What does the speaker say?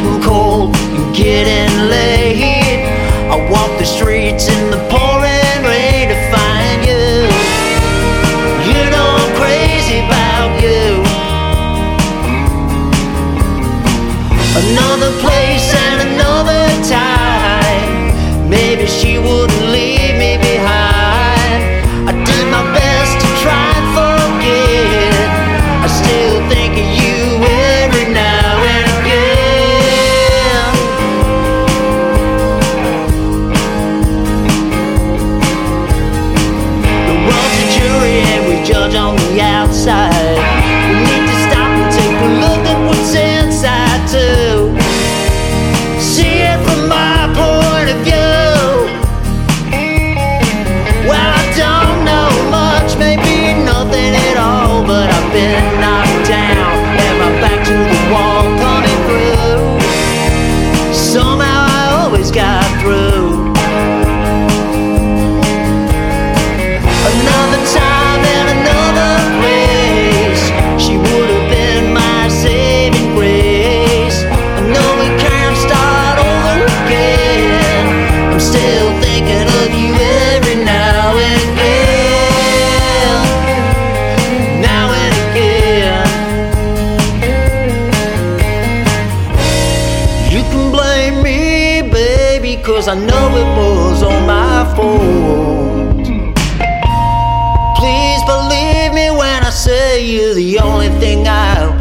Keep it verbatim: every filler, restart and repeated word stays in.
getting cold and getting late. I walk the streets in the pouring rain to find you. You know I'm crazy about you. Another place and another time, maybe she wouldn't leave me behind. I did my best to try and forget. I still think of you every now and again. The world's a jury and we judge on the outside. We need to stop and take a look at what's inside too. See it from my point of view. Well, I don't know much, maybe nothing at all, but I've been knocked down and my back to the wall coming through. Somehow I always got through. Another time and another place, she would have been my saving grace. I know we can't start over again. I'm still thinking of you every now and again. Now and again. You can blame me, baby, 'cause I know it was all my fault. Please believe me when I say you're the only thing I